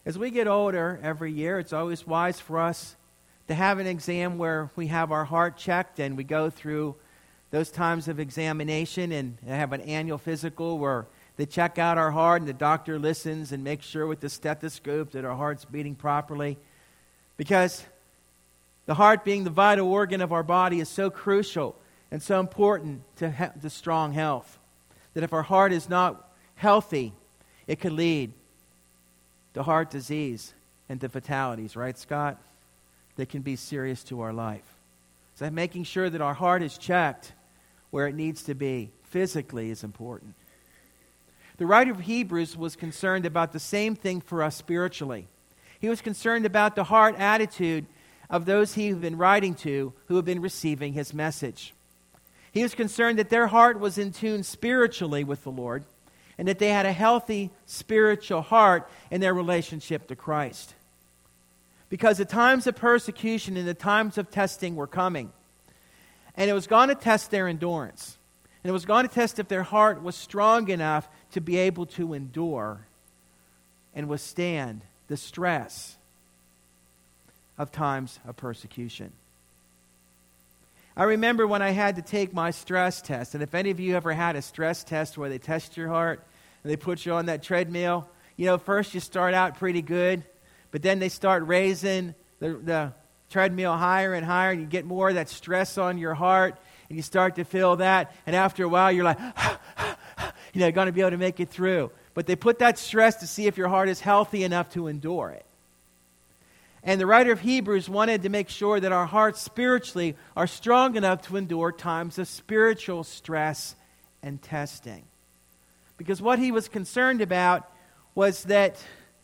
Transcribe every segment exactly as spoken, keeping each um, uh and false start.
As we get older every year, it's always wise for us to have an exam where we have our heart checked and we go through those times of examination and have an annual physical where they check out our heart and the doctor listens and makes sure with the stethoscope that our heart's beating properly. Because the heart, being the vital organ of our body, is so crucial and so important to, he- to strong health. That if our heart is not healthy, it could lead to heart disease and to fatalities, right, Scott? That can be serious to our life. So making sure that our heart is checked where it needs to be physically is important. The writer of Hebrews was concerned about the same thing for us spiritually. He was concerned about the heart attitude of those he had been writing to who had been receiving his message. He was concerned that their heart was in tune spiritually with the Lord and that they had a healthy spiritual heart in their relationship to Christ. Because the times of persecution and the times of testing were coming. And it was going to test their endurance. And it was going to test if their heart was strong enough to be able to endure and withstand the stress of times of persecution. I remember when I had to take my stress test, and if any of you ever had a stress test where they test your heart and they put you on that treadmill, you know, first you start out pretty good, but then they start raising the, the treadmill higher and higher, and you get more of that stress on your heart, and you start to feel that, and after a while you're like, you know, going to be able to make it through. But they put that stress to see if your heart is healthy enough to endure it. And the writer of Hebrews wanted to make sure that our hearts spiritually are strong enough to endure times of spiritual stress and testing. Because what he was concerned about was that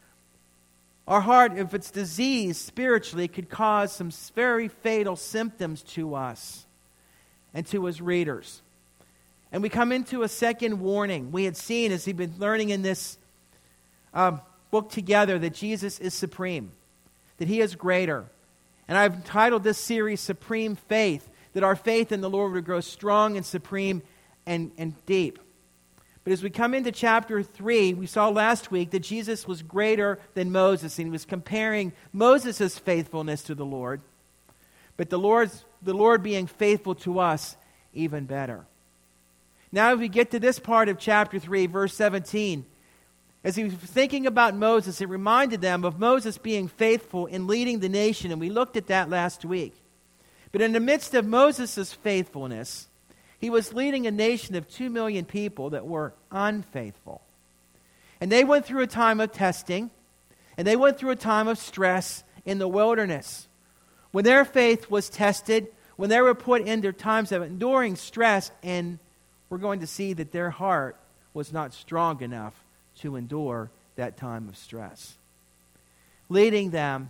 our heart, if it's diseased spiritually, could cause some very fatal symptoms to us and to his readers. And we come into a second warning. We had seen, as we've been learning in this um, book together, that Jesus is supreme, that he is greater. And I've entitled this series Supreme Faith, that our faith in the Lord would grow strong and supreme and, and deep. But as we come into chapter three, we saw last week that Jesus was greater than Moses, and he was comparing Moses' faithfulness to the Lord, but the Lord's, the Lord being faithful to us even better. Now as we get to this part of chapter three, verse seventeen, as he was thinking about Moses, it reminded them of Moses being faithful in leading the nation, and we looked at that last week. But in the midst of Moses' faithfulness, he was leading a nation of two million people that were unfaithful. And they went through a time of testing, and they went through a time of stress in the wilderness. When their faith was tested, when they were put into times of enduring stress, and we're going to see that their heart was not strong enough to endure that time of stress, leading them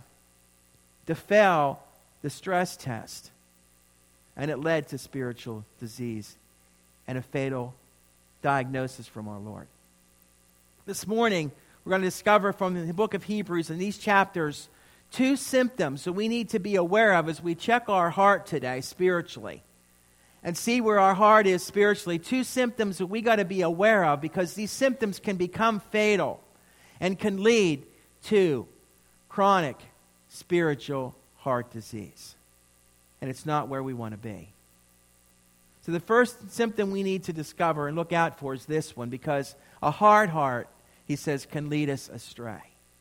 to fail the stress test. And it led to spiritual disease and a fatal diagnosis from our Lord. This morning, we're going to discover from the book of Hebrews in these chapters two symptoms that we need to be aware of as we check our heart today spiritually and see where our heart is spiritually. Two symptoms that we got to be aware of, because these symptoms can become fatal and can lead to chronic spiritual heart disease. And it's not where we want to be. So the first symptom we need to discover and look out for is this one, because a hard heart, he says, can lead us astray.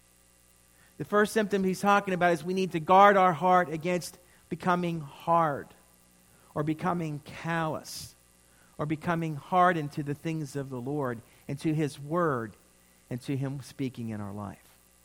The first symptom he's talking about is we need to guard our heart against becoming hard or becoming callous or becoming hardened to the things of the Lord and to his word and to him speaking in our life.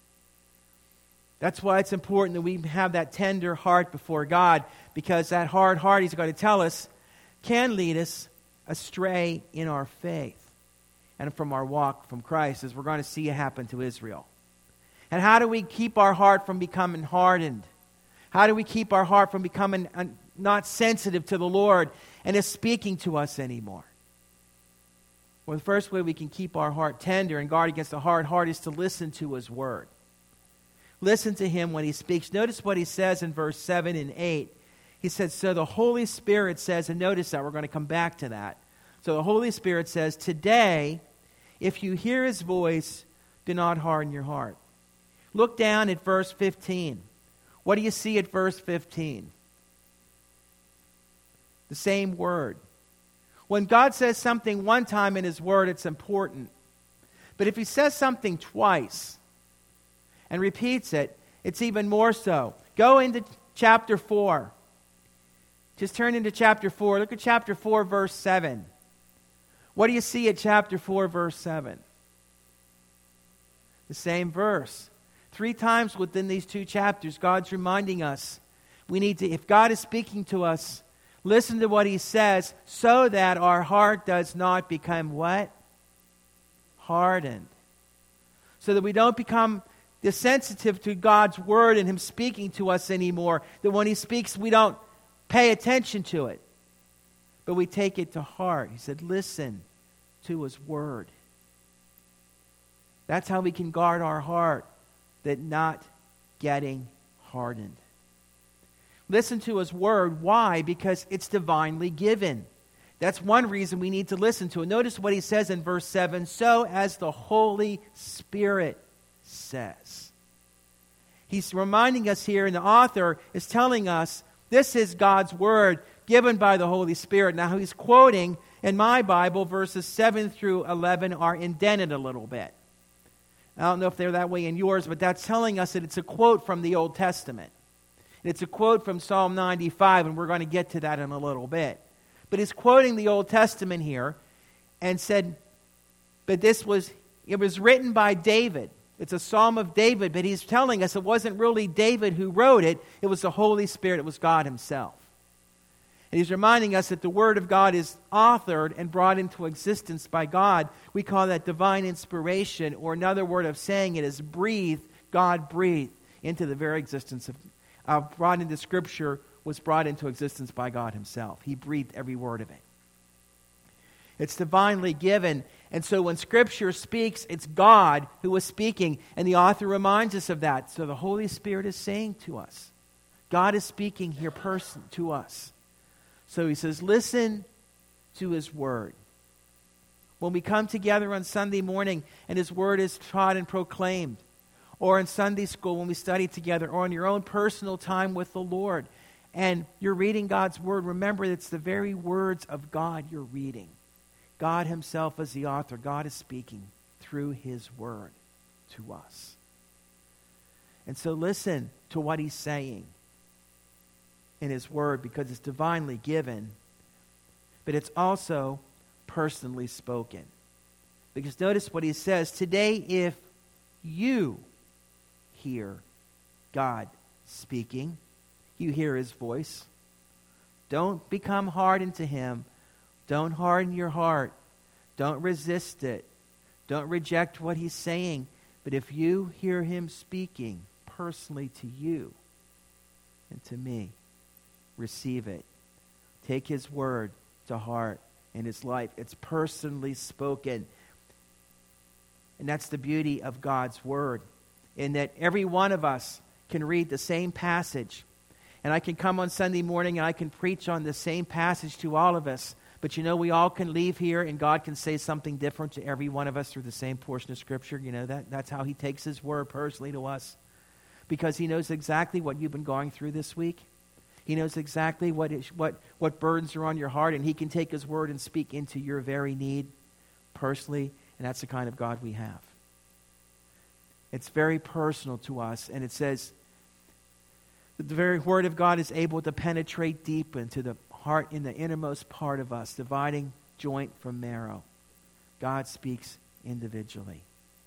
That's why it's important that we have that tender heart before God, because that hard heart, he's going to tell us, can lead us astray in our faith and from our walk from Christ, as we're going to see it happen to Israel. And how do we keep our heart from becoming hardened? How do we keep our heart from becoming not sensitive to the Lord and is speaking to us anymore? Well, the first way we can keep our heart tender and guard against a hard heart is to listen to his word. Listen to him when he speaks. Notice what he says in verse seven and eight. He says, so the Holy Spirit says, and notice that, we're going to come back to that. So the Holy Spirit says, today, if you hear his voice, do not harden your heart. Look down at verse fifteen. What do you see at verse fifteen? The same word. When God says something one time in His Word, it's important. But if He says something twice and repeats it, it's even more so. Go into chapter four. Just turn into chapter four. Look at chapter four, verse seven. What do you see at chapter four, verse seven? The same verse. Three times within these two chapters, God's reminding us we need to, if God is speaking to us, listen to what He says so that our heart does not become what? Hardened. So that we don't become desensitive to God's Word and Him speaking to us anymore. That when He speaks, we don't pay attention to it, but we take it to heart. He said, listen to His Word. That's how we can guard our heart, that not getting hardened. Listen to His Word. Why? Because it's divinely given. That's one reason we need to listen to it. Notice what He says in verse seven, so as the Holy Spirit says. He's reminding us here, and the author is telling us this is God's Word given by the Holy Spirit. Now he's quoting, in my Bible, verses seven through eleven are indented a little bit. I don't know if they're that way in yours, but that's telling us that it's a quote from the Old Testament. It's a quote from Psalm ninety-five, and we're going to get to that in a little bit. But he's quoting the Old Testament here and said, but this was, it was written by David. It's a psalm of David, but he's telling us it wasn't really David who wrote it. It was the Holy Spirit. It was God Himself. And he's reminding us that the Word of God is authored and brought into existence by God. We call that divine inspiration, or another word of saying it is breathed. God breathed into the very existence of, uh, brought into Scripture, was brought into existence by God Himself. He breathed every word of it. It's divinely given. And so when Scripture speaks, it's God who is speaking. And the author reminds us of that. So the Holy Spirit is saying to us, God is speaking here person to us. So he says, listen to His Word. When we come together on Sunday morning and His Word is taught and proclaimed, or in Sunday school when we study together, or in your own personal time with the Lord, and you're reading God's Word, remember it's the very words of God you're reading. God Himself is the author. God is speaking through His Word to us. And so listen to what He's saying in His Word, because it's divinely given, but it's also personally spoken. Because notice what He says, today if you hear God speaking, you hear His voice, don't become hardened to Him. Don't harden your heart. Don't resist it. Don't reject what He's saying. But if you hear Him speaking personally to you and to me, receive it. Take His Word to heart in His life. It's personally spoken. And that's the beauty of God's Word, in that every one of us can read the same passage. And I can come on Sunday morning and I can preach on the same passage to all of us. But you know, we all can leave here and God can say something different to every one of us through the same portion of Scripture. You know, that that's how He takes His Word personally to us. Because He knows exactly what you've been going through this week. He knows exactly what is, what what burdens are on your heart, and He can take His Word and speak into your very need personally, and that's the kind of God we have. It's very personal to us, and it says that the very Word of God is able to penetrate deep into the heart, in the innermost part of us, dividing joint from marrow. God speaks individually.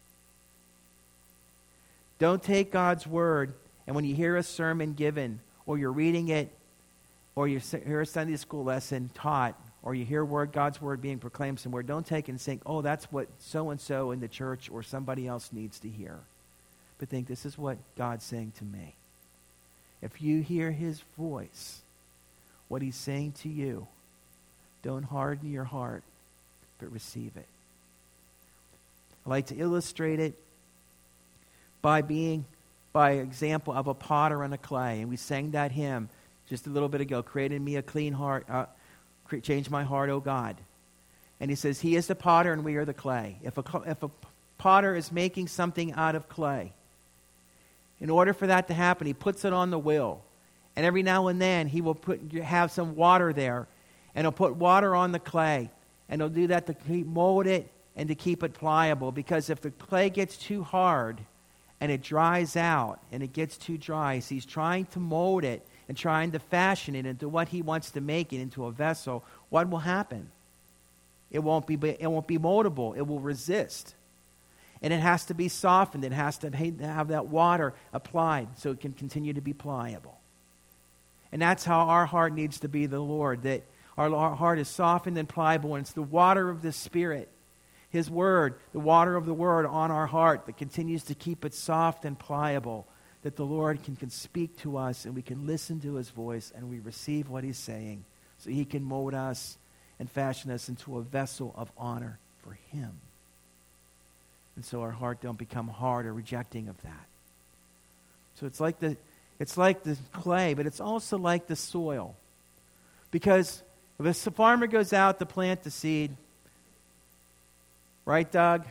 Don't take God's Word, and when you hear a sermon given, or you're reading it, or you hear a Sunday school lesson taught, or you hear word God's Word being proclaimed somewhere, don't take it and think, oh, that's what so-and-so in the church or somebody else needs to hear. But think, this is what God's saying to me. If you hear His voice, what He's saying to you, don't harden your heart, but receive it. I like to illustrate it by being by example of a potter and a clay. And we sang that hymn just a little bit ago, create in me a clean heart, uh, change my heart, O God. And he says, He is the potter and we are the clay. If a, if a potter is making something out of clay, in order for that to happen, he puts it on the wheel. And every now and then, he will put have some water there. And he'll put water on the clay. And he'll do that to keep, mold it and to keep it pliable. Because if the clay gets too hard and it dries out and it gets too dry, so he's trying to mold it and trying to fashion it into what he wants to make it into a vessel, what will happen? It won't be, it won't be moldable. It will resist. And it has to be softened. It has to have that water applied so it can continue to be pliable. And that's how our heart needs to be the Lord, that our heart is softened and pliable, and it's the water of the Spirit, His Word, the water of the Word on our heart that continues to keep it soft and pliable, that the Lord can, can speak to us and we can listen to His voice and we receive what He's saying so He can mold us and fashion us into a vessel of honor for Him. And so our heart don't become hard or rejecting of that. So it's like the it's like the clay, but it's also like the soil. Because if a farmer goes out to plant the seed, right, Doug?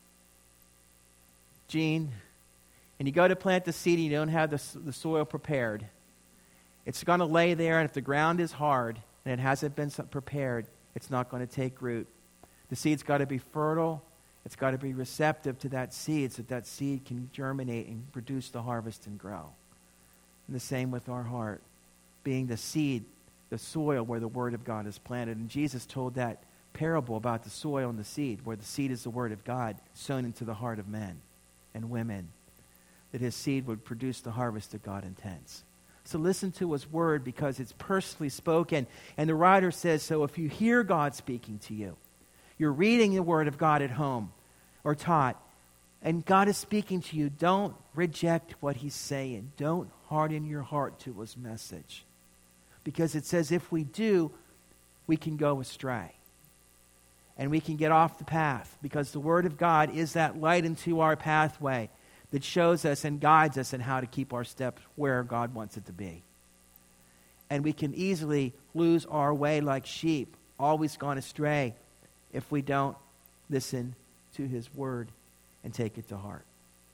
Gene? And you go to plant the seed and you don't have the, the soil prepared, it's going to lay there, and if the ground is hard and it hasn't been prepared, it's not going to take root. The seed's got to be fertile. It's got to be receptive to that seed so that that seed can germinate and produce the harvest and grow. And the same with our heart, being the seed, the soil where the Word of God is planted. And Jesus told that parable about the soil and the seed, where the seed is the Word of God sown into the heart of men and women, that His seed would produce the harvest that God intends. So listen to His Word because it's personally spoken. And the writer says, so if you hear God speaking to you, you're reading the Word of God at home or taught, and God is speaking to you, don't reject what He's saying. Don't harden your heart to His message. Because it says if we do, we can go astray. And we can get off the path. Because the Word of God is that light into our pathway that shows us and guides us in how to keep our steps where God wants it to be. And we can easily lose our way like sheep, always gone astray, if we don't listen to His Word and take it to heart.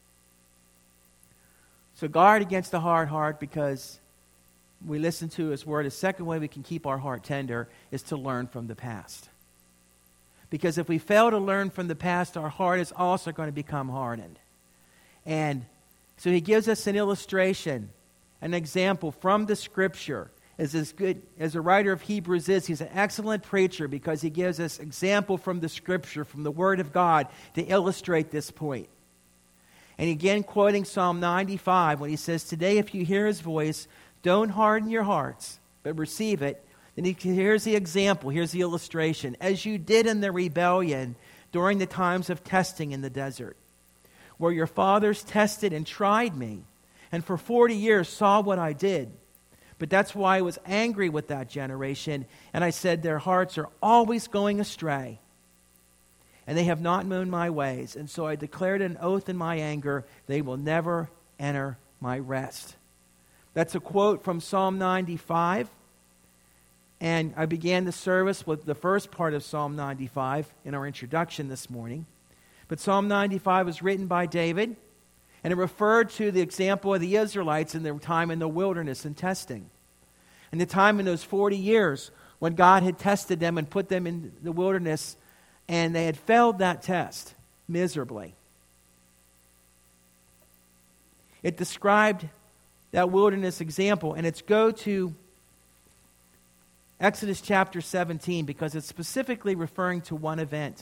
So guard against the hard heart, because we listen to His Word. The second way we can keep our heart tender is to learn from the past. Because if we fail to learn from the past, our heart is also going to become hardened. And so he gives us an illustration, an example from the Scripture. As as good as the writer of Hebrews is, he's an excellent preacher because he gives us example from the Scripture, from the Word of God, to illustrate this point. And again, quoting Psalm ninety-five, when he says, today if you hear His voice, don't harden your hearts, but receive it. Then he, here's the example, here's the illustration. As you did in the rebellion during the times of testing in the desert, where your fathers tested and tried me, and for forty years saw what I did. But that's why I was angry with that generation, and I said, their hearts are always going astray, and they have not known my ways. And so I declared an oath in my anger, they will never enter my rest. That's a quote from Psalm ninety-five. And I began the service with the first part of Psalm ninety-five in our introduction this morning. But Psalm ninety-five was written by David, and it referred to the example of the Israelites in their time in the wilderness and testing. And the time in those forty years when God had tested them and put them in the wilderness, and they had failed that test miserably. It described that wilderness example, and it's go to Exodus chapter seventeen, because it's specifically referring to one event.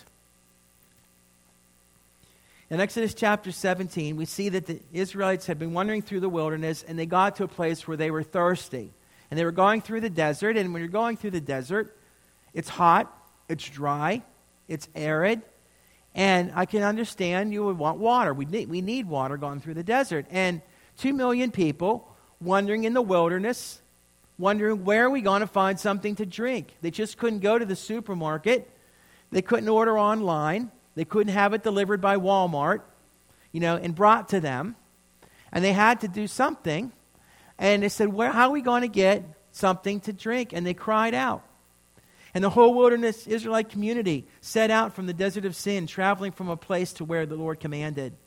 In Exodus chapter seventeen, we see that the Israelites had been wandering through the wilderness, and they got to a place where they were thirsty. And they were going through the desert, and when you're going through the desert, it's hot, it's dry, it's arid, and I can understand you would want water. We need, we need water going through the desert. And two million people wandering in the wilderness, wondering where are we going to find something to drink. They just couldn't go to the supermarket. They couldn't order online. They couldn't have it delivered by Walmart, you know, and brought to them. And they had to do something. And they said, "Where? How are we going to get something to drink?" And they cried out. And the whole wilderness Israelite community set out from the desert of sin, traveling from a place to where the Lord commanded.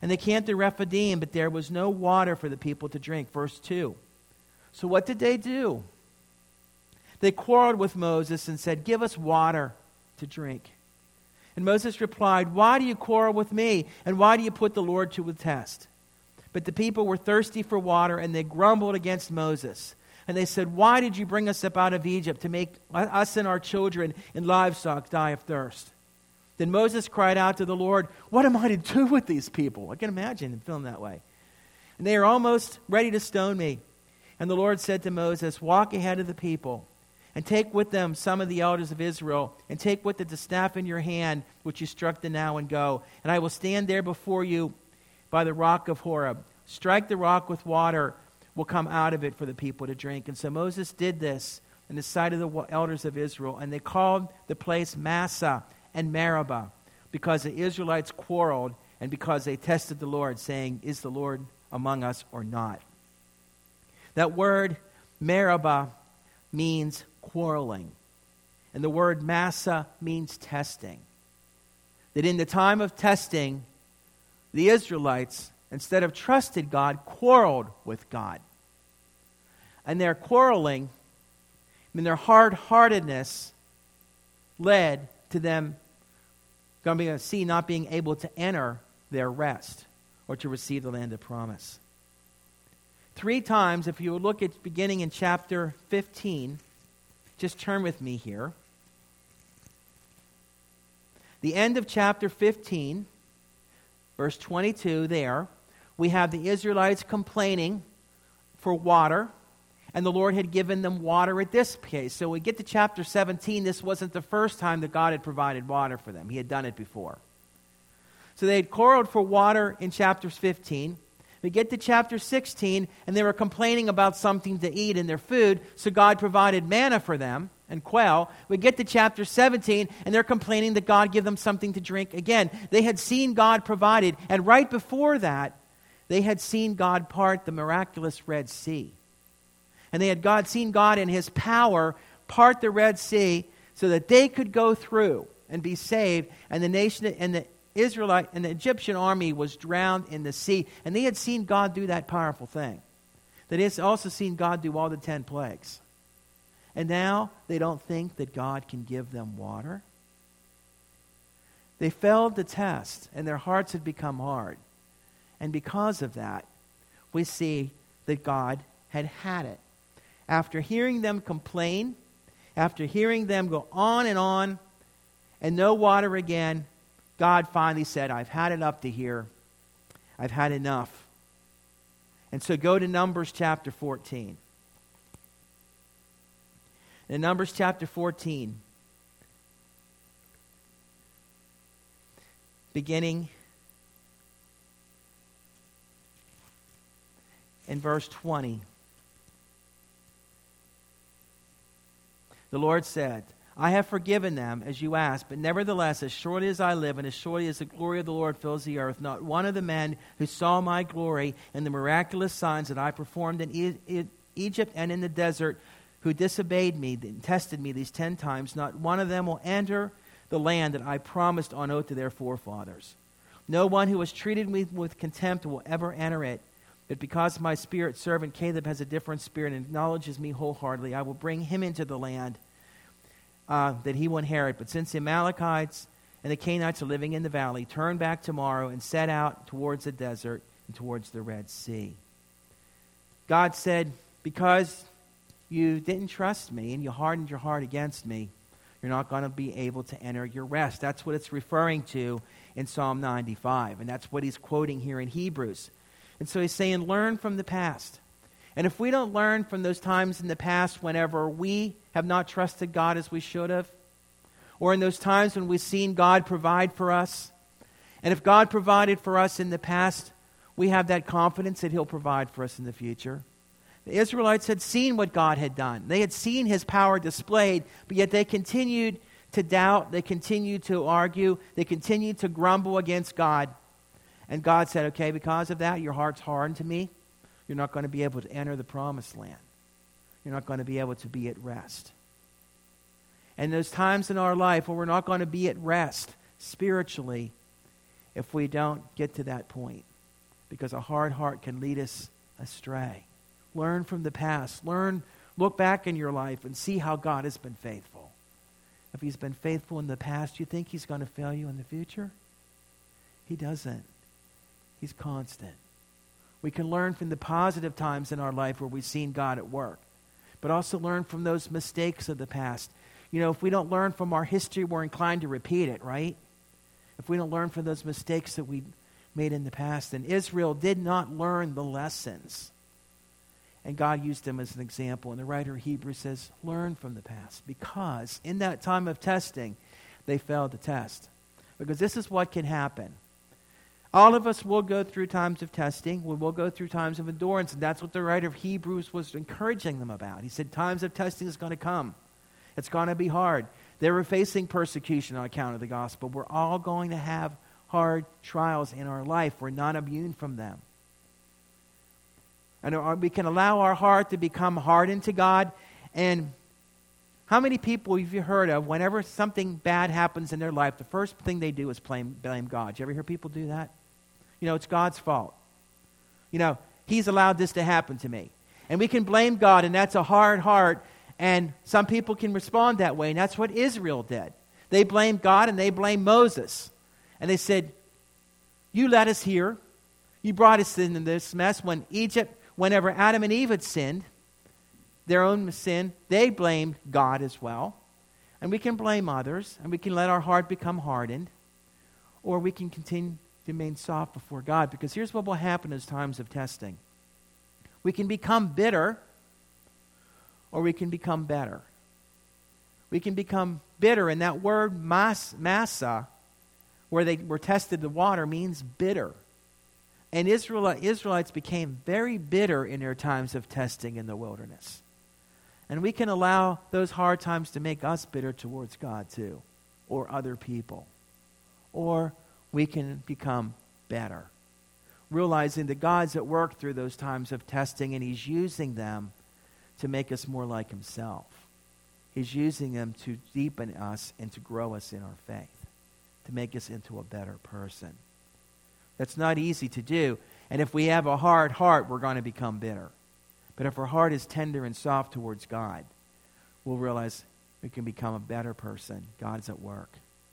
And they camped at Rephidim, but there was no water for the people to drink. Verse two. So what did they do? They quarreled with Moses and said, give us water to drink. And Moses replied, why do you quarrel with me? And why do you put the Lord to the test? But the people were thirsty for water, and they grumbled against Moses. And they said, why did you bring us up out of Egypt to make us and our children and livestock die of thirst? Then Moses cried out to the Lord, what am I to do with these people? I can imagine him feeling that way. And they are almost ready to stone me. And the Lord said to Moses, walk ahead of the people, and take with them some of the elders of Israel, and take with it the staff in your hand, which you struck the now, and go. And I will stand there before you by the rock of Horeb. Strike the rock with water, will come out of it for the people to drink. And so Moses did this in the sight of the elders of Israel, and they called the place Massah and Meribah, because the Israelites quarreled, and because they tested the Lord, saying, is the Lord among us or not? That word Meribah means quarreling. And the word Massah means testing. That in the time of testing, the Israelites, instead of trusted God, quarreled with God. And their quarreling, I mean, their hard-heartedness led to them going to be a sea not being able to enter their rest or to receive the land of promise. Three times, if you would look at beginning in chapter fifteen, just turn with me here. The end of chapter fifteen, verse twenty-two there, we have the Israelites complaining for water, and the Lord had given them water at this case. So we get to chapter seventeen, this wasn't the first time that God had provided water for them. He had done it before. So they had quarreled for water in chapter fifteen. We get to chapter sixteen, and they were complaining about something to eat in their food, so God provided manna for them and quail. We get to chapter seventeen, and they're complaining that God give them something to drink again. They had seen God provided, and right before that, they had seen God part the miraculous Red Sea. And they had God seen God in His power part the Red Sea so that they could go through and be saved, and the nation and the Israelite and the Egyptian army was drowned in the sea. And they had seen God do that powerful thing. They had also seen God do all the ten plagues. And now they don't think that God can give them water. They failed the test, and their hearts had become hard. And because of that, we see that God had had it. After hearing them complain, after hearing them go on and on, and no water again, God finally said, I've had it up to here. I've had enough. And so go to Numbers chapter fourteen. In Numbers chapter fourteen, beginning in verse twenty, the Lord said, I have forgiven them, as you asked, but nevertheless, as surely as I live, and as surely as the glory of the Lord fills the earth, not one of the men who saw my glory and the miraculous signs that I performed in e- e- Egypt and in the desert, who disobeyed me and tested me these ten times, not one of them will enter the land that I promised on oath to their forefathers. No one who has treated me with contempt will ever enter it. But because my spirit servant Caleb has a different spirit and acknowledges me wholeheartedly, I will bring him into the land Uh, that he will inherit. But since the Amalekites and the Canaanites are living in the valley, turn back tomorrow and set out towards the desert and towards the Red Sea. God said, because you didn't trust me and you hardened your heart against me, you're not going to be able to enter your rest. That's what it's referring to in Psalm ninety-five. And that's what he's quoting here in Hebrews. And so he's saying, learn from the past. And if we don't learn from those times in the past whenever we have not trusted God as we should have, or in those times when we've seen God provide for us, and if God provided for us in the past, we have that confidence that He'll provide for us in the future. The Israelites had seen what God had done. They had seen His power displayed, but yet they continued to doubt, they continued to argue, they continued to grumble against God. And God said, okay, because of that, your heart's hardened to me. You're not going to be able to enter the promised land. You're not going to be able to be at rest. And there's times in our life where we're not going to be at rest spiritually if we don't get to that point. because a hard heart can lead us astray. Learn from the past. Learn, look back in your life and see how God has been faithful. If he's been faithful in the past, you think he's going to fail you in the future? He doesn't. He's constant. We can learn from the positive times in our life where we've seen God at work, but also learn from those mistakes of the past. You know, if we don't learn from our history, we're inclined to repeat it, right? If we don't learn from those mistakes that we made in the past. And Israel did not learn the lessons. And God used them as an example. And the writer of Hebrews says, learn from the past. Because in that time of testing, they failed the test. Because this is what can happen. All of us will go through times of testing. We will go through times of endurance. And that's what the writer of Hebrews was encouraging them about. He said, times of testing is going to come. It's going to be hard. They were facing persecution on account of the gospel. We're all going to have hard trials in our life. We're not immune from them. And we can allow our heart to become hardened to God. And how many people have you heard of, whenever something bad happens in their life, the first thing they do is blame, blame God? You ever hear people do that? You know, it's God's fault. You know, he's allowed this to happen to me. And we can blame God, and that's a hard heart. And some people can respond that way, and that's what Israel did. They blamed God, and they blamed Moses. And they said, you led us here. You brought us into this mess. When Egypt, whenever Adam and Eve had sinned, their own sin, they blamed God as well. And we can blame others, and we can let our heart become hardened, or we can continue to remain soft before God. Because here's what will happen in times of testing. We can become bitter, or we can become better. We can become bitter, and that word mas, massa, where they were tested the water, means bitter. And Israel, Israelites became very bitter in their times of testing in the wilderness. And we can allow those hard times to make us bitter towards God too, or other people. Or we can become better, realizing that God's at work through those times of testing, and he's using them to make us more like himself. He's using them to deepen us and to grow us in our faith, to make us into a better person. That's not easy to do. And if we have a hard heart, we're going to become bitter. But if our heart is tender and soft towards God, we'll realize we can become a better person. God's at work.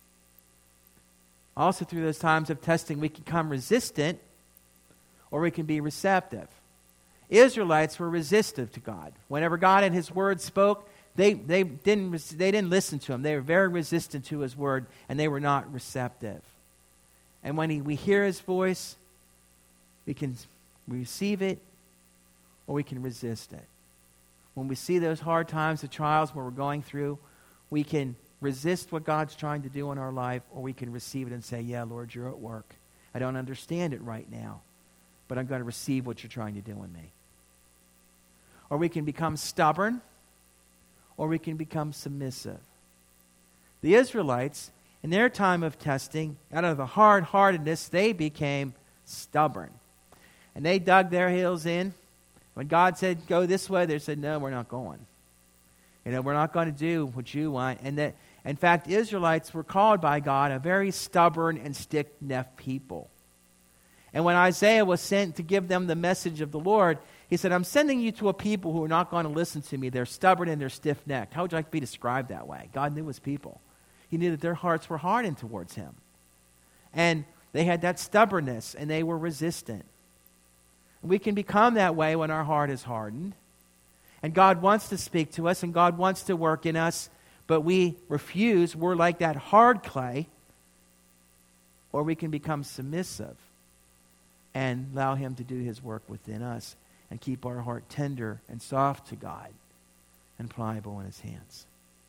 Also, through those times of testing, we can become resistant, or we can be receptive. Israelites were resistive to God. Whenever God and his word spoke, they, they, didn't, they didn't listen to him. They were very resistant to his word, and they were not receptive. And when he, we hear his voice, we can receive it, or we can resist it. When we see those hard times, the trials where we're going through, we can resist what God's trying to do in our life, or we can receive it and say, yeah, Lord, you're at work. I don't understand it right now, but I'm going to receive what you're trying to do in me. Or we can become stubborn, or we can become submissive. The Israelites, in their time of testing, out of the hard-heartedness, they became stubborn. And they dug their heels in. When God said, go this way, they said, no, we're not going. You know, we're not going to do what you want. And that, in fact, Israelites were called by God a very stubborn and stiff-necked people. And when Isaiah was sent to give them the message of the Lord, he said, I'm sending you to a people who are not going to listen to me. They're stubborn and they're stiff-necked. How would you like to be described that way? God knew his people. He knew that their hearts were hardened towards him. And they had that stubbornness, and they were resistant. We can become that way when our heart is hardened. And God wants to speak to us, and God wants to work in us, but we refuse. We're like that hard clay. Or we can become submissive and allow him to do his work within us and keep our heart tender and soft to God and pliable in his hands.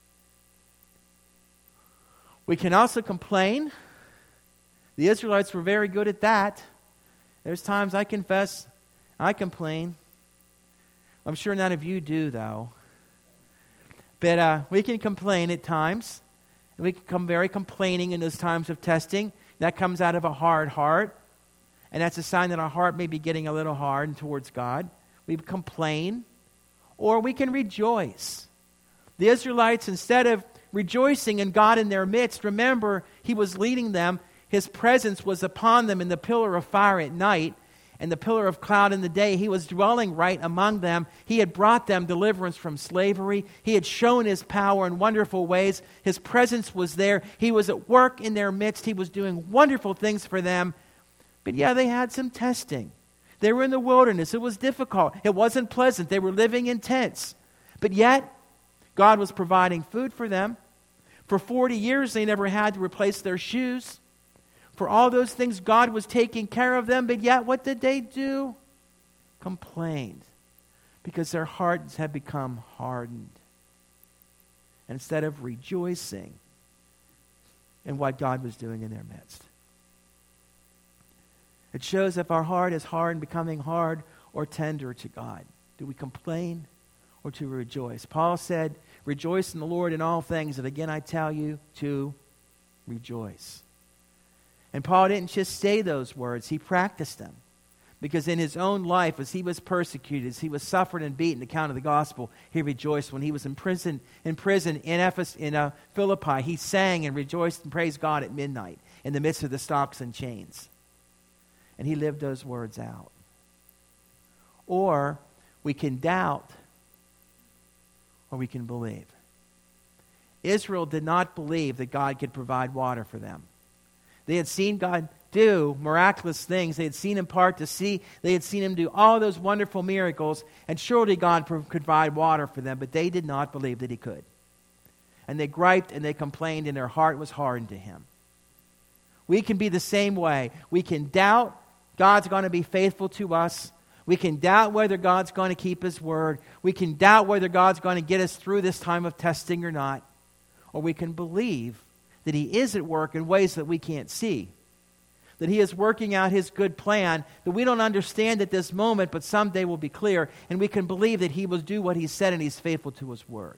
We can also complain. The Israelites were very good at that. There's times I confess, I complain. I'm sure none of you do, though. But uh, we can complain at times. And we can become very complaining in those times of testing. That comes out of a hard heart. And that's a sign that our heart may be getting a little hard towards God. We complain. Or we can rejoice. The Israelites, instead of rejoicing in God in their midst, remember, he was leading them. His presence was upon them in the pillar of fire at night. and the pillar of cloud in the day. He was dwelling right among them. He had brought them deliverance from slavery. He had shown his power in wonderful ways. His presence was there. He was at work in their midst. He was doing wonderful things for them. But yeah, they had some testing. They were in the wilderness. It was difficult. It wasn't pleasant. They were living in tents. But yet, God was providing food for them. For forty years, they never had to replace their shoes. For all those things, God was taking care of them. But yet, what did they do? Complained. Because their hearts had become hardened. And instead of rejoicing in what God was doing in their midst. It shows if our heart is hard and becoming hard or tender to God. Do we complain or to rejoice? Paul said, rejoice in the Lord in all things. And again, I tell you to rejoice. And Paul didn't just say those words. He practiced them. Because in his own life, as he was persecuted, as he was suffered and beaten on account of the gospel, he rejoiced. When he was in prison in prison in Ephesus, in uh, Philippi, he sang and rejoiced and praised God at midnight in the midst of the stocks and chains. And he lived those words out. Or we can doubt, or we can believe. Israel did not believe that God could provide water for them. They had seen God do miraculous things. They had seen him part the sea. They had seen him do all those wonderful miracles. And surely God could provide water for them. But they did not believe that he could. And they griped and they complained and their heart was hardened to him. We can be the same way. We can doubt God's going to be faithful to us. We can doubt whether God's going to keep his word. We can doubt whether God's going to get us through this time of testing or not. Or we can believe that he is at work in ways that we can't see. That he is working out his good plan that we don't understand at this moment, but someday will be clear. And we can believe that he will do what he said and he's faithful to his word.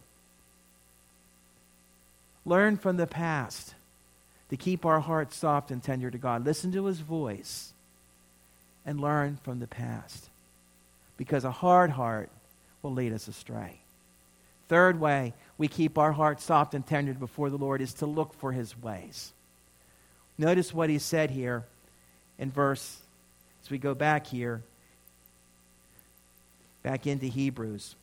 Learn from the past to keep our hearts soft and tender to God. Listen to his voice and learn from the past. Because a hard heart will lead us astray. Third way we keep our hearts soft and tender before the Lord is to look for his ways. Notice what he said here in verse, as we go back here, back into Hebrews.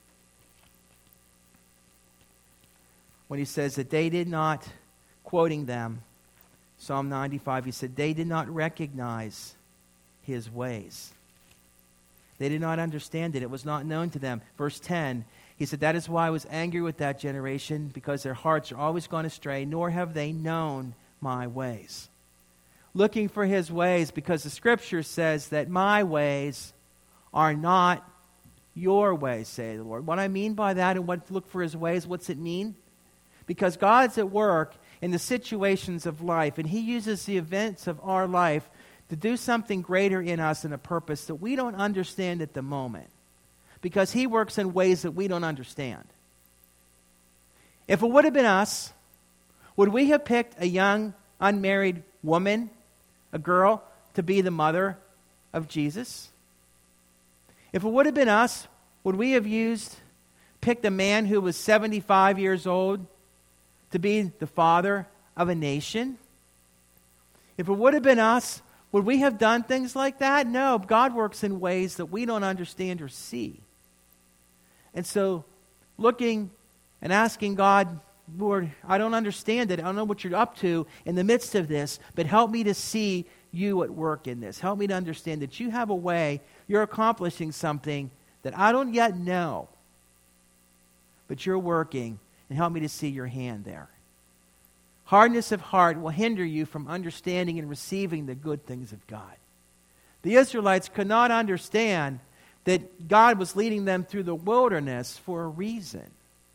When he says that they did not, quoting them, Psalm ninety-five, he said, they did not recognize his ways. They did not understand it. It was not known to them. Verse ten, he said, that is why I was angry with that generation, because their hearts are always gone astray, nor have they known my ways. Looking for his ways, because the scripture says that my ways are not your ways, say the Lord. What I mean by that and what look for his ways, what's it mean? Because God's at work in the situations of life, and he uses the events of our life to do something greater in us and a purpose that we don't understand at the moment. Because he works in ways that we don't understand. If it would have been us, would we have picked a young, unmarried woman, a girl, to be the mother of Jesus? If it would have been us, would we have used, picked a man who was seventy-five years old to be the father of a nation? If it would have been us, would we have done things like that? No, God works in ways that we don't understand or see. And so, looking and asking God, Lord, I don't understand it. I don't know what you're up to in the midst of this, but help me to see you at work in this. Help me to understand that you have a way, you're accomplishing something that I don't yet know, but you're working, and help me to see your hand there. Hardness of heart will hinder you from understanding and receiving the good things of God. The Israelites could not understand that God was leading them through the wilderness for a reason.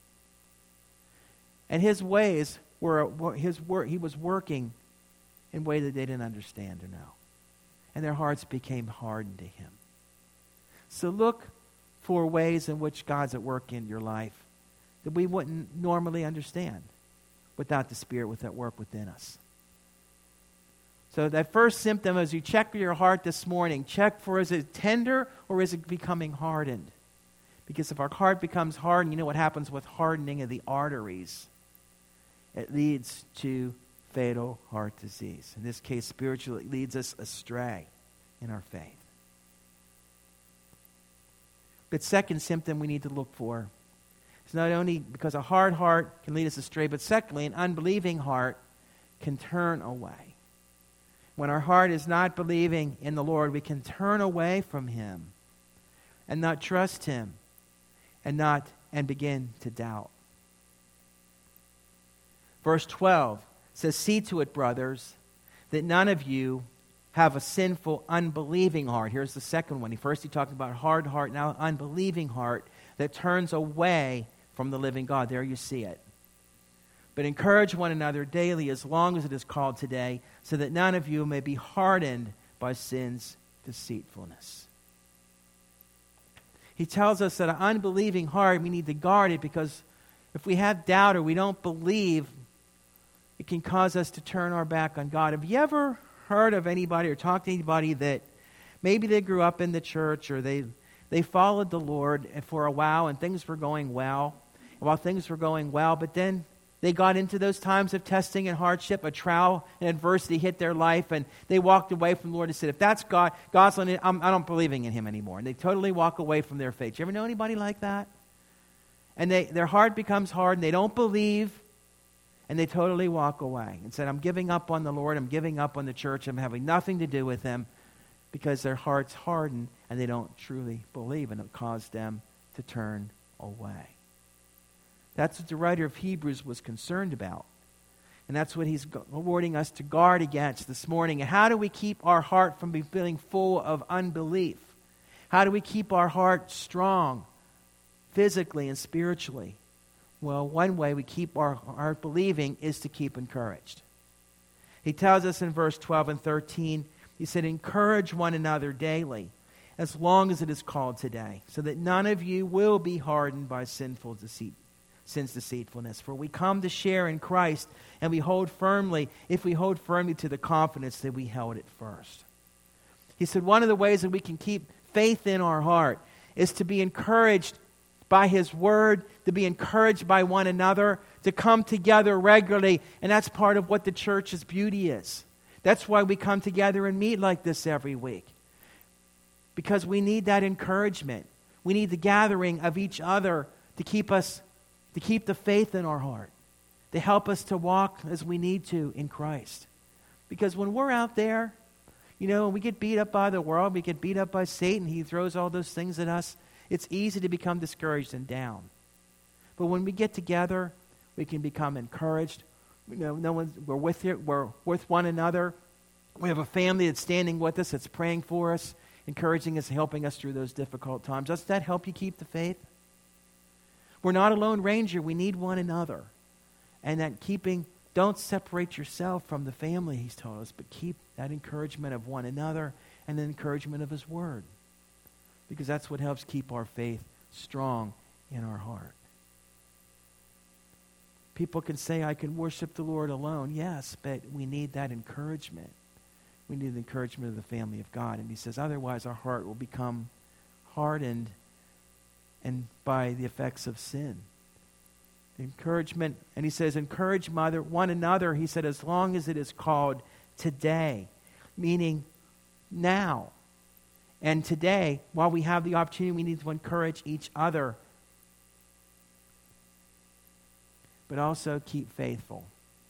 And his ways were, his work, he was working in a way that they didn't understand or know. And their hearts became hardened to him. So look for ways in which God's at work in your life that we wouldn't normally understand without the Spirit with that work within us. So that first symptom, as you check your heart this morning, check for, is it tender or is it becoming hardened? Because if our heart becomes hardened, you know what happens with hardening of the arteries? It leads to fatal heart disease. In this case, spiritually, it leads us astray in our faith. But second symptom we need to look for is not only because a hard heart can lead us astray, but secondly, an unbelieving heart can turn away. When our heart is not believing in the Lord, we can turn away from Him and not trust Him and not and begin to doubt. Verse twelve says, "See to it, brothers, that none of you have a sinful, unbelieving heart." Here's the second one. First he talked about hard heart, now unbelieving heart that turns away from the living God. There you see it. "But encourage one another daily as long as it is called today, so that none of you may be hardened by sin's deceitfulness." He tells us that an unbelieving heart, we need to guard it, because if we have doubt or we don't believe, it can cause us to turn our back on God. Have you ever heard of anybody or talked to anybody that maybe they grew up in the church or they, they followed the Lord for a while and things were going well? And while things were going well, but then they got into those times of testing and hardship, a trial and adversity hit their life, and they walked away from the Lord and said, if that's God, God's letting it, I'm, I don't believing in Him anymore. And they totally walk away from their faith. You ever know anybody like that? And they, their heart becomes hard, and they don't believe, and they totally walk away and said, I'm giving up on the Lord, I'm giving up on the church, I'm having nothing to do with Him, because their heart's hardened, and they don't truly believe, and it caused them to turn away. That's what the writer of Hebrews was concerned about. And that's what he's warning us to guard against this morning. And how do we keep our heart from being full of unbelief? How do we keep our heart strong physically and spiritually? Well, one way we keep our heart believing is to keep encouraged. He tells us in verse twelve and thirteen, he said, encourage one another daily, as long as it is called today, so that none of you will be hardened by sinful deceit. Sin's deceitfulness. For we come to share in Christ, and we hold firmly, if we hold firmly to the confidence that we held at first. He said one of the ways that we can keep faith in our heart is to be encouraged by His Word, to be encouraged by one another, to come together regularly, and that's part of what the church's beauty is. That's why we come together and meet like this every week. Because we need that encouragement. We need the gathering of each other to keep us to keep the faith in our heart, to help us to walk as we need to in Christ. Because when we're out there, you know, we get beat up by the world, we get beat up by Satan, he throws all those things at us, it's easy to become discouraged and down. But when we get together, we can become encouraged. You know, no one's, we're with you, we're with one another. We have a family that's standing with us, that's praying for us, encouraging us, helping us through those difficult times. Does that help you keep the faith? We're not a lone ranger. We need one another. And that keeping, don't separate yourself from the family, He's told us, but keep that encouragement of one another and the encouragement of His Word. Because that's what helps keep our faith strong in our heart. People can say, I can worship the Lord alone. Yes, but we need that encouragement. We need the encouragement of the family of God. And He says, otherwise our heart will become hardened and by the effects of sin. Encouragement, and he says, encourage mother, one another, he said, as long as it is called today, meaning now. And today, while we have the opportunity, we need to encourage each other, but also keep faithful.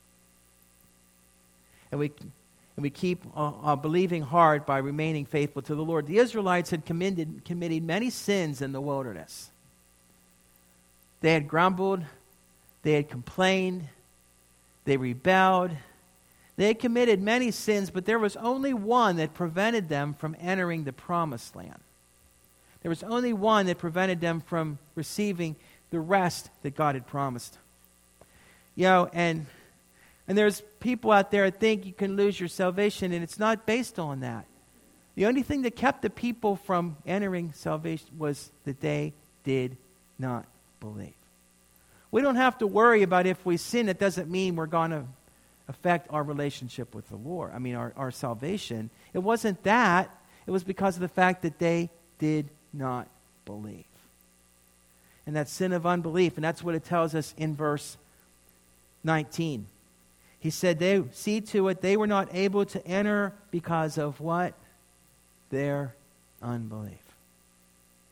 And we and we keep uh, uh, believing hard by remaining faithful to the Lord. The Israelites had committed, committed many sins in the wilderness. They had grumbled, they had complained, they rebelled. They had committed many sins, but there was only one that prevented them from entering the promised land. There was only one that prevented them from receiving the rest that God had promised. You know, and and there's people out there that think you can lose your salvation, and it's not based on that. The only thing that kept the people from entering salvation was that they did not believe. We don't have to worry about if we sin. It doesn't mean we're going to affect our relationship with the Lord. I mean, our, our salvation. It wasn't that. It was because of the fact that they did not believe. And that sin of unbelief, and that's what it tells us in verse nineteen. He said, they see to it they were not able to enter because of what? Their unbelief.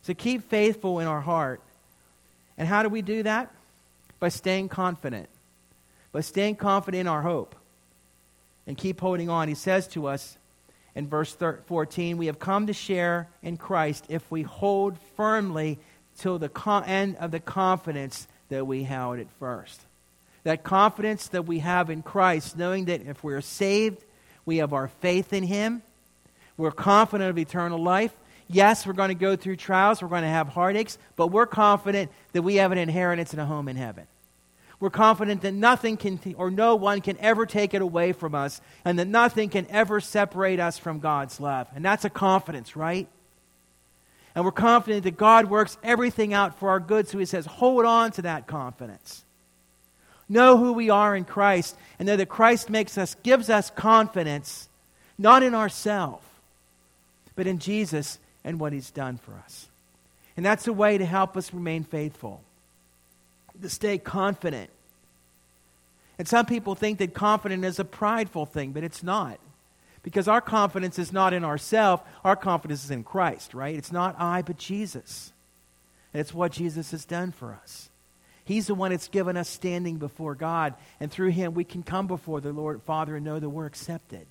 So keep faithful in our heart. And how do we do that? By staying confident. By staying confident in our hope. And keep holding on. He says to us in verse fourteen, we have come to share in Christ if we hold firmly till the end of the confidence that we held at first. That confidence that we have in Christ, knowing that if we're saved, we have our faith in Him. We're confident of eternal life. Yes, we're going to go through trials. We're going to have heartaches. But we're confident that we have an inheritance and a home in heaven. We're confident that nothing can, or no one can ever take it away from us, and that nothing can ever separate us from God's love. And that's a confidence, right? And we're confident that God works everything out for our good, so He says, hold on to that confidence. Know who we are in Christ, and know that Christ makes us, gives us confidence, not in ourselves, but in Jesus and what He's done for us. And that's a way to help us remain faithful, to stay confident. And some people think that confident is a prideful thing, but it's not. Because our confidence is not in ourselves, our confidence is in Christ, right? It's not I, but Jesus. And it's what Jesus has done for us. He's the one that's given us standing before God, and through Him we can come before the Lord Father and know that we're accepted.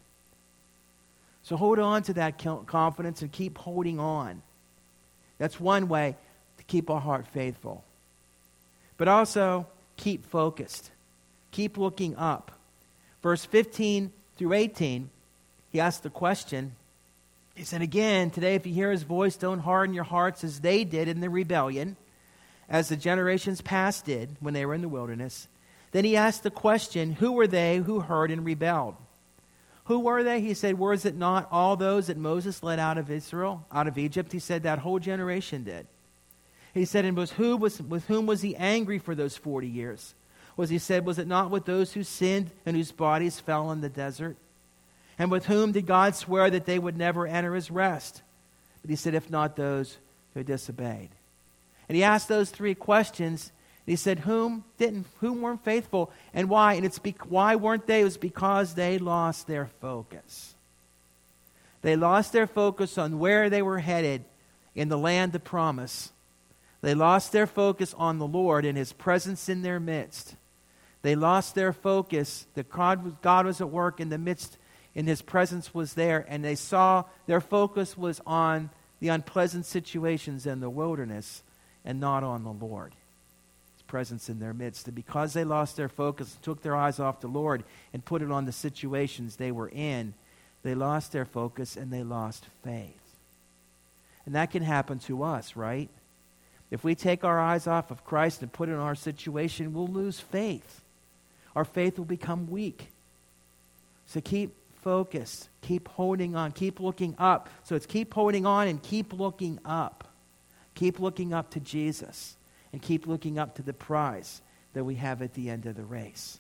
So hold on to that confidence and keep holding on. That's one way to keep our heart faithful. But also, keep focused. Keep looking up. Verse fifteen through eighteen, he asked the question. He said, again, today if you hear His voice, don't harden your hearts as they did in the rebellion, as the generations past did when they were in the wilderness. Then he asked the question, who were they who heard and rebelled? Who were they? He said, was it not all those that Moses led out of Israel, out of Egypt? He said, that whole generation did. He said, and was who was with whom was He angry for those forty years? Was He said, was it not with those who sinned and whose bodies fell in the desert? And with whom did God swear that they would never enter His rest? But He said, if not those who disobeyed. And he asked those three questions. And he said, whom didn't, whom weren't faithful, and why? And it's be, why weren't they? It was because they lost their focus. They lost their focus on where they were headed in the land of promise. They lost their focus on the Lord and His presence in their midst. They lost their focus that God was, God was at work in the midst, and His presence was there, and they saw their focus was on the unpleasant situations in the wilderness and not on the Lord. His presence in their midst. And because they lost their focus, took their eyes off the Lord and put it on the situations they were in, they lost their focus and they lost faith. And that can happen to us, right? If we take our eyes off of Christ and put it in our situation, we'll lose faith. Our faith will become weak. So keep focused. Keep holding on. Keep looking up. So it's keep holding on and keep looking up. Keep looking up to Jesus. And keep looking up to the prize that we have at the end of the race.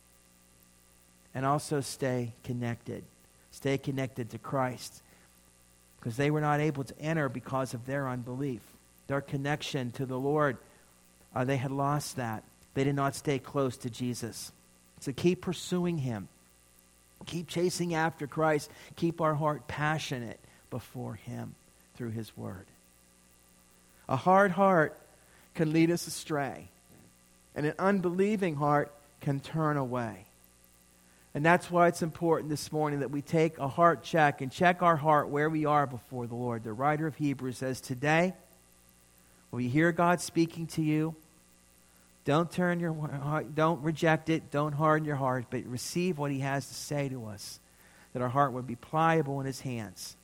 And also stay connected. Stay connected to Christ. Because they were not able to enter because of their unbelief. Their connection to the Lord, uh, they had lost that. They did not stay close to Jesus. So keep pursuing Him. Keep chasing after Christ. Keep our heart passionate before Him through His Word. A hard heart can lead us astray. And an unbelieving heart can turn away. And that's why it's important this morning that we take a heart check and check our heart where we are before the Lord. The writer of Hebrews says, today, when you hear God speaking to you, don't turn your heart, don't reject it, don't harden your heart, but receive what He has to say to us, that our heart would be pliable in His hands.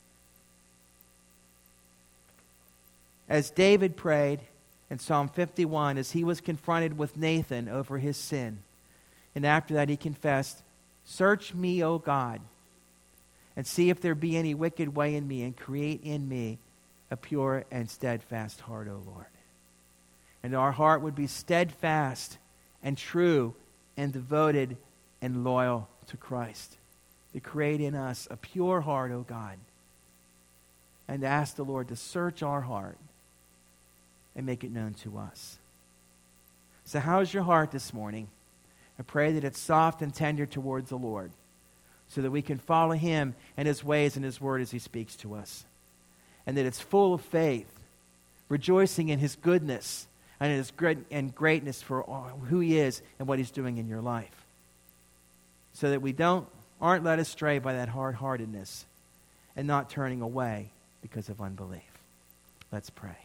As David prayed in Psalm fifty-one, as he was confronted with Nathan over his sin, and after that he confessed, search me, O God, and see if there be any wicked way in me, and create in me a pure and steadfast heart, O Lord. And our heart would be steadfast and true and devoted and loyal to Christ. To create in us a pure heart, O God. And to ask the Lord to search our heart and make it known to us. So how's your heart this morning? I pray that it's soft and tender towards the Lord, so that we can follow Him and His ways and His word as He speaks to us. And that it's full of faith, rejoicing in his goodness and his great and greatness for who he is and what he's doing in your life. So that we don't aren't led astray by that hard-heartedness and not turning away because of unbelief. Let's pray.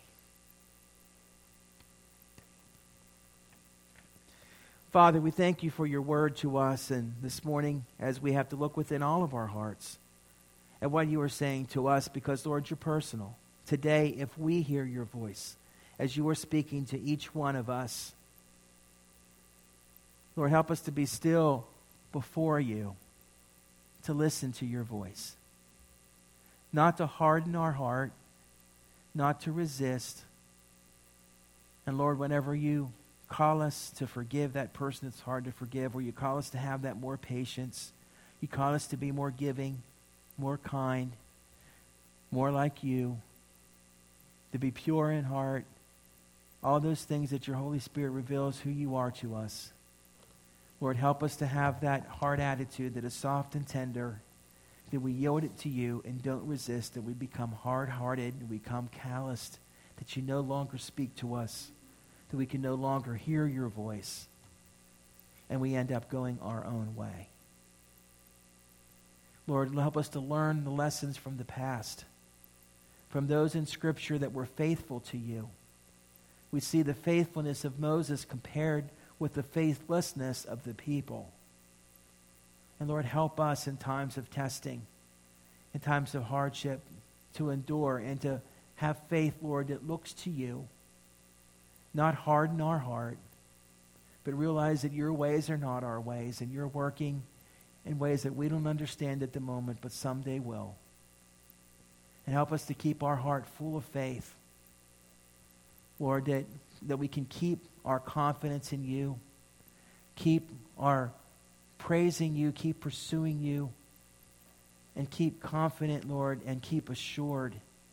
Father, we thank you for your word to us, and this morning as we have to look within all of our hearts at what you are saying to us, because, Lord, you're personal. Today, if we hear your voice as you are speaking to each one of us, Lord, help us to be still before you, to listen to your voice, not to harden our heart, not to resist. And Lord, whenever you call us to forgive that person that's hard to forgive, or you call us to have that more patience, you call us to be more giving, more kind, more like you, to be pure in heart, all those things that your Holy Spirit reveals who you are to us. Lord, help us to have that heart attitude that is soft and tender, that we yield it to you and don't resist, that we become hard-hearted, and we become calloused, that you no longer speak to us, that we can no longer hear your voice, and we end up going our own way. Lord, help us to learn the lessons from the past, from those in Scripture that were faithful to you. We see the faithfulness of Moses compared with the faithlessness of the people. And Lord, help us in times of testing, in times of hardship, to endure and to have faith, Lord, that looks to you. Not harden our heart, but realize that your ways are not our ways, and you're working in ways that we don't understand at the moment, but someday will. And help us to keep our heart full of faith, Lord, that, that we can keep our confidence in you, keep our praising you, keep pursuing you, and keep confident, Lord, and keep assured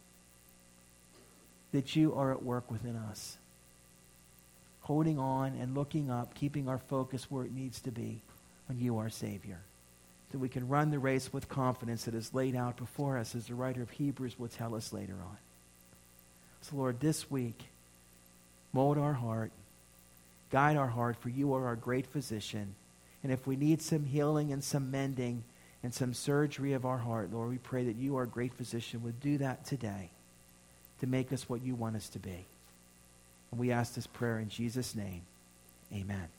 that you are at work within us. Holding on and looking up, keeping our focus where it needs to be on you, our Savior. That we can run the race with confidence that is laid out before us, as the writer of Hebrews will tell us later on. So, Lord, this week, mold our heart, guide our heart, for you are our great physician. And if we need some healing and some mending and some surgery of our heart, Lord, we pray that you, our great physician, would do that today to make us what you want us to be. And we ask this prayer in Jesus' name. Amen.